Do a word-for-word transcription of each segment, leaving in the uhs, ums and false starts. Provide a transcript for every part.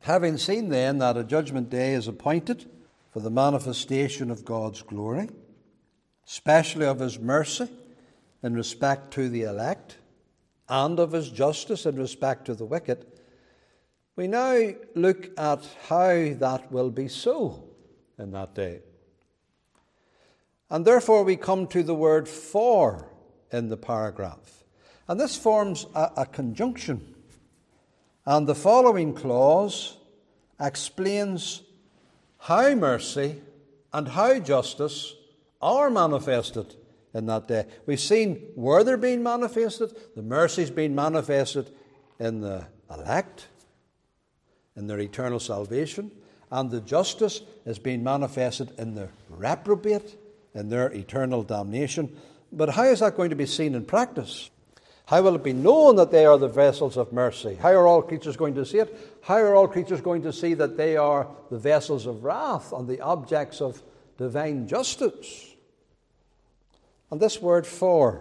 Having seen then that a judgment day is appointed for the manifestation of God's glory, especially of his mercy in respect to the elect, and of his justice in respect to the wicked, we now look at how that will be so in that day. And therefore we come to the word for in the paragraph. And this forms a, a conjunction. And the following clause explains how mercy and how justice are manifested in that day. We've seen where they're being manifested. The mercy's being manifested in the elect, in their eternal salvation, and the justice is being manifested in the reprobate, in their eternal damnation. But how is that going to be seen in practice? How will it be known that they are the vessels of mercy? How are all creatures going to see it? How are all creatures going to see that they are the vessels of wrath and the objects of divine justice? And this word for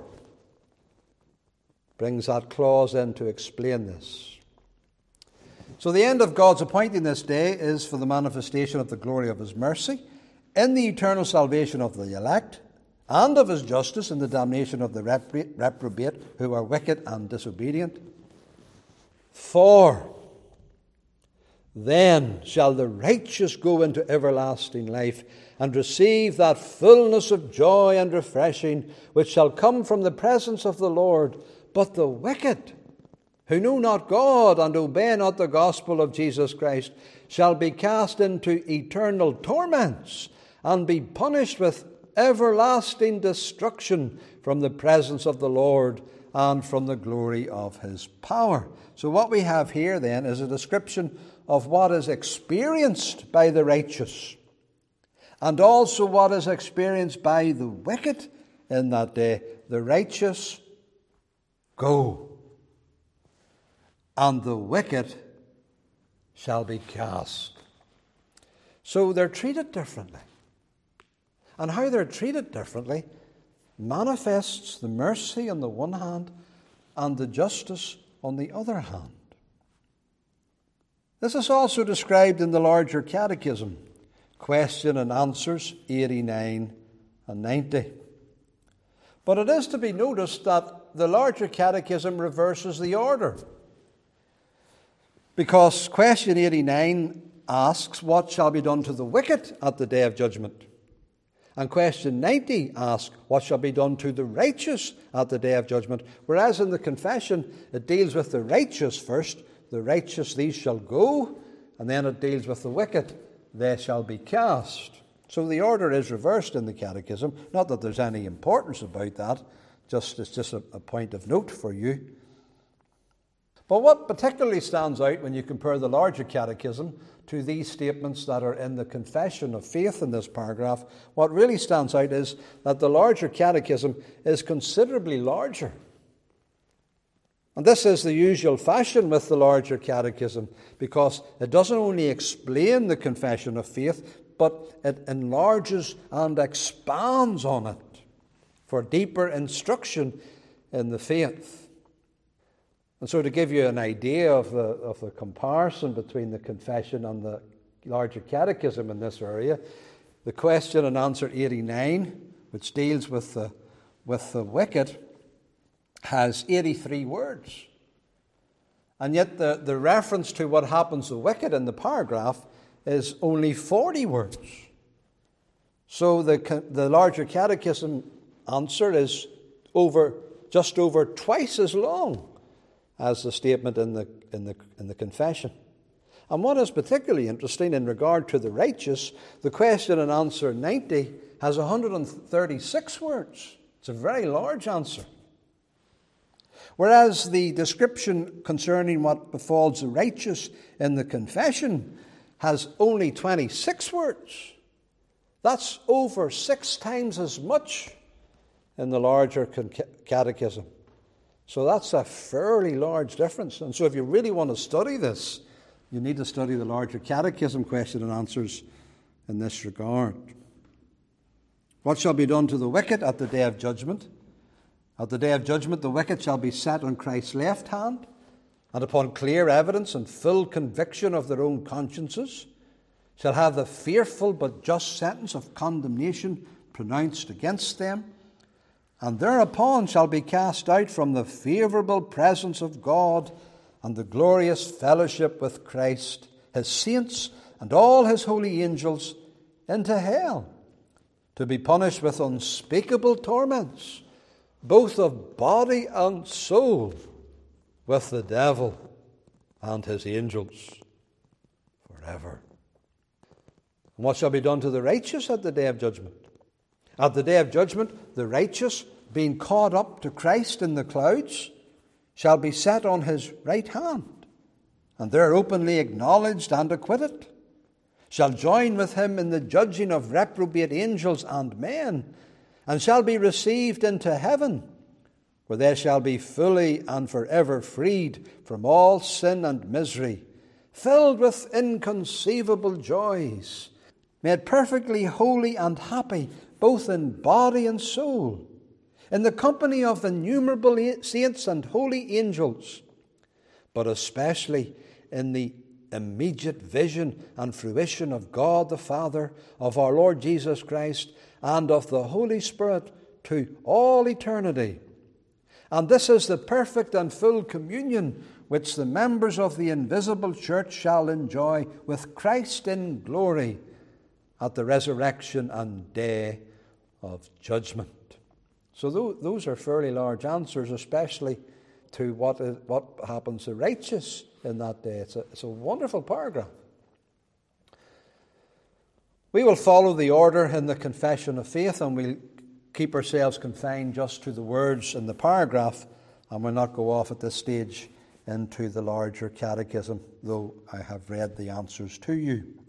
brings that clause in to explain this. So the end of God's appointing this day is for the manifestation of the glory of his mercy in the eternal salvation of the elect, and of his justice in the damnation of the reprobate who are wicked and disobedient. For then shall the righteous go into everlasting life and receive that fullness of joy and refreshing which shall come from the presence of the Lord. But the wicked, who know not God and obey not the gospel of Jesus Christ, shall be cast into eternal torments and be punished with everlasting destruction from the presence of the Lord and from the glory of his power. So what we have here then is a description of what is experienced by the righteous and also what is experienced by the wicked in that day. The righteous go, and the wicked shall be cast. So they're treated differently. And how they're treated differently manifests the mercy on the one hand and the justice on the other hand. This is also described in the larger catechism, question and answers eighty-nine and ninety. But it is to be noticed that the larger catechism reverses the order, because question eighty-nine asks, what shall be done to the wicked at the day of judgment? And question ninety asks, what shall be done to the righteous at the day of judgment? Whereas in the confession, it deals with the righteous first. The righteous, these shall go. And then it deals with the wicked. They shall be cast. So the order is reversed in the catechism. Not that there's any importance about that. Just It's just a, a point of note for you. But what particularly stands out when you compare the larger catechism to these statements that are in the confession of faith in this paragraph, what really stands out is that the larger catechism is considerably larger. And this is the usual fashion with the larger catechism, because it doesn't only explain the confession of faith, but it enlarges and expands on it for deeper instruction in the faith. And so to give you an idea of the, of the comparison between the confession and the larger catechism in this area, the question and answer eighty-nine, which deals with the, with the wicked, has eighty-three words. And yet the, the reference to what happens to the wicked in the paragraph is only forty words. So the, the larger catechism answer is over just over twice as long as the statement in the, in the, in the confession. And what is particularly interesting in regard to the righteous, the question and answer ninety has one hundred thirty-six words. It's a very large answer. Whereas the description concerning what befalls the righteous in the confession has only twenty-six words. That's over six times as much in the larger catechism. So that's a fairly large difference. And so if you really want to study this, you need to study the larger catechism question and answers in this regard. What shall be done to the wicked at the day of judgment? At the day of judgment, the wicked shall be set on Christ's left hand, and upon clear evidence and full conviction of their own consciences, shall have the fearful but just sentence of condemnation pronounced against them, and thereupon shall be cast out from the favourable presence of God and the glorious fellowship with Christ, his saints, and all his holy angels into hell, to be punished with unspeakable torments, both of body and soul, with the devil and his angels forever. And what shall be done to the righteous at the day of judgment? At the day of judgment, the righteous, being caught up to Christ in the clouds, shall be set on his right hand, and there openly acknowledged and acquitted, shall join with him in the judging of reprobate angels and men, and shall be received into heaven, where they shall be fully and forever freed from all sin and misery, filled with inconceivable joys, made perfectly holy and happy, both in body and soul, in the company of innumerable saints and holy angels, but especially in the immediate vision and fruition of God the Father, of our Lord Jesus Christ, and of the Holy Spirit to all eternity. And this is the perfect and full communion which the members of the invisible church shall enjoy with Christ in glory at the resurrection and day of judgment. So those are fairly large answers, especially to what is, what happens to righteous in that day. It's a, it's a wonderful paragraph. We will follow the order in the confession of faith, and we'll keep ourselves confined just to the words in the paragraph, and we'll not go off at this stage into the larger catechism, though I have read the answers to you.